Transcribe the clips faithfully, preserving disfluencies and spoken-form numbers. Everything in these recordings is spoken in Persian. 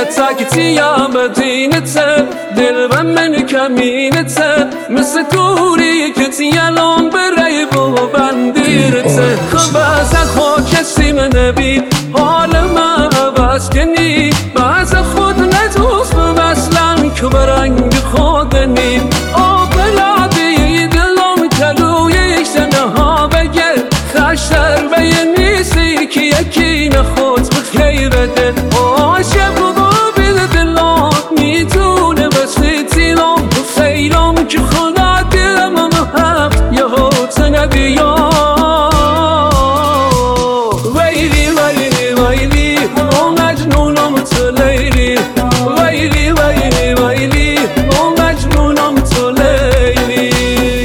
ساكت يا مدينة دل من كمينة مثل توری کتی الان بریب و بندیرته خب از خاک سیم نبی حال من عوض کنی بعض خود ندوز مثلا که برنگ خودنی آب بلادی دلم تلویش نها بگر خشتر بینیسی که یکی نخود بخیر دل عاشق و بیل دلم میتونه بسی تیلم و خیلم که خدا دلم هم یه حوت نبیا ویلی ویلی ویلی او مجنونم تو لیلی ویلی ویلی ویلی او مجنونم تو لیلی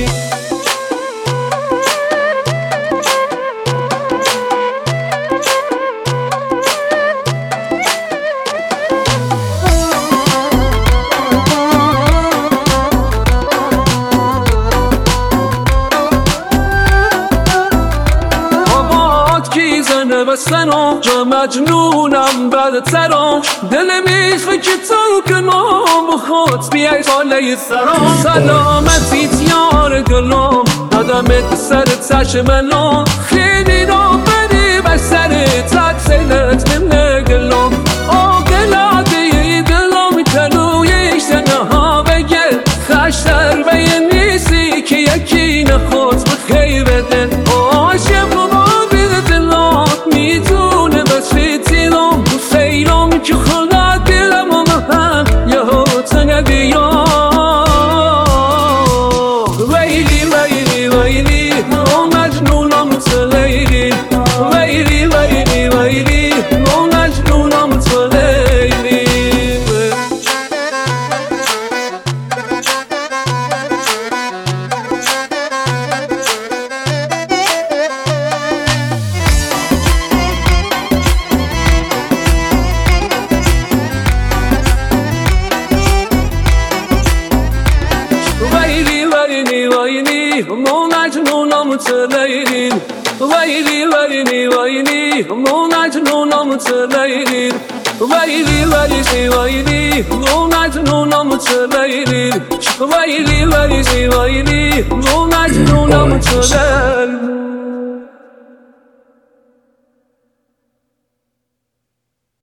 زنه بستنم جا مجنونم بعد ترام دل میخوای که تو کنم با خود بیای ساله سرام سلامتی تیار گلم قدمت سر تش منم خیلی را بری بر سر تک سیلت بمنه گلم آه گلاده دلم تلویش نها بگر خشتر بینیسی که یکی نخود بخیر دل عاشق میتونه بسی تیلم و خیلم که خدا دلم هم یه حوت نبیا ویلی ویلی ویلی او مجنونم تو لیلی ویلی ویلی ویلی او مجنونم تو لیلی مو مجنونم تو لیلی ویلی ویلی ویلی مو مجنونم تو لیلی ویلی ویلی ویلی مو مجنونم تو لیلی ویلی ویلی ویلی مو مجنونم تو لیلی